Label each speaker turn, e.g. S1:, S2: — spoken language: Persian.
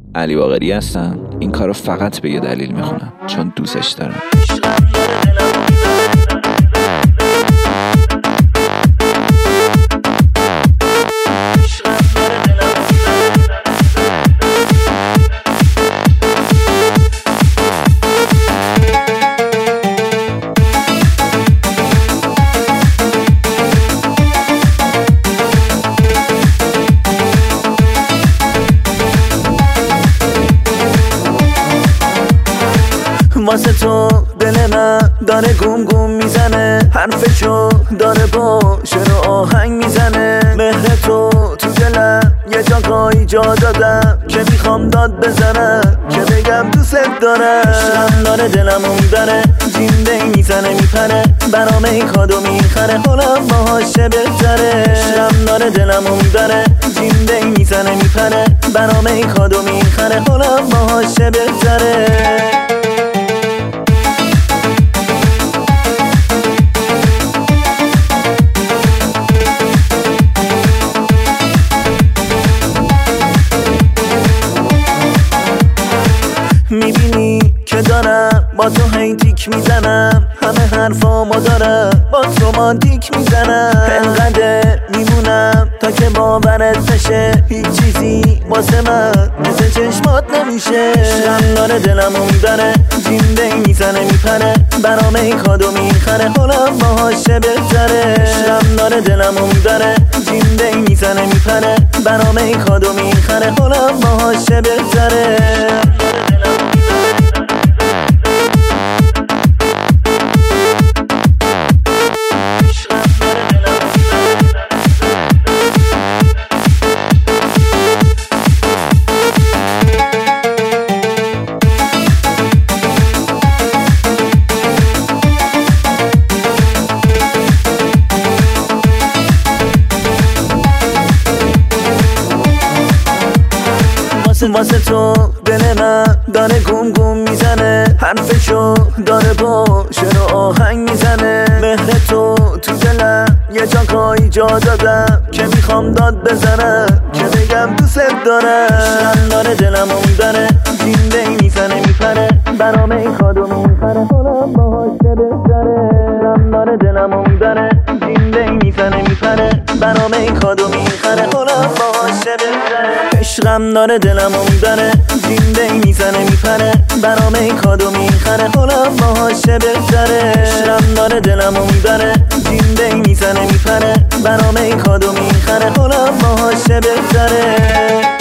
S1: علی باقری هستم. این کارو فقط به یه دلیل میخونم، چون دوستش دارم.
S2: واسه تو دل من داره گم گم میزنه، حرفشو داره با شعر و آهنگ میزنه. مهر تو دلم یه جاگاهی جا دادم که میخوام داد بزنم، که بگم دوست دارم. عشقم داره دلمو میبره، جینده میزنه میپره، برام این کادو میخره، حالم باهاشه بهتره. عشقم داره دلمو میبره، جینده میزنه میپره، برام این کادو میخره، حالم باهاشه بهتره. میبینی که دارم با تو هی تیک میزنم، همه حرفامو دارم با تو رومانتیک میزنم. انقدر میمونم تا که باورت نشه، هیچ چیزی واسه من مثل چشمات نمیشه. عشقم داره دلمو میبره، جینده میزنه میپره، برام این کادو میخره، حالم باهاشه بهتره. عشقم داره دلمو میبره، جینده میزنه میپره، برام این کادو میخره، حالم باهاشه بهتره. واسه تو دل من داره گم گم میزنه، حرفشو داره با شعر و آهنگ میزنه. مهر تو دلم یه جاگاهی جا دادم که میخوام داد بزنم، که بگم دوست دارم. عشقم داره دلمو میبره، جینده میزنه میپره، برام این کادو میخره، حالم باهاشه بهتره. عشقم داره دلمو میبره، جینده میزنه میپره، برام این کادو میخره، حالم باهاشه بهتره. عشقم داره دلمو میبره، جینده میزنه میپره، برام این کادو میخره، حالم باهاشه بهتره. عشقم داره دلمو میبره، جینده میزنه میپره، برام این کادو میخره، حالم باهاشه بهتره.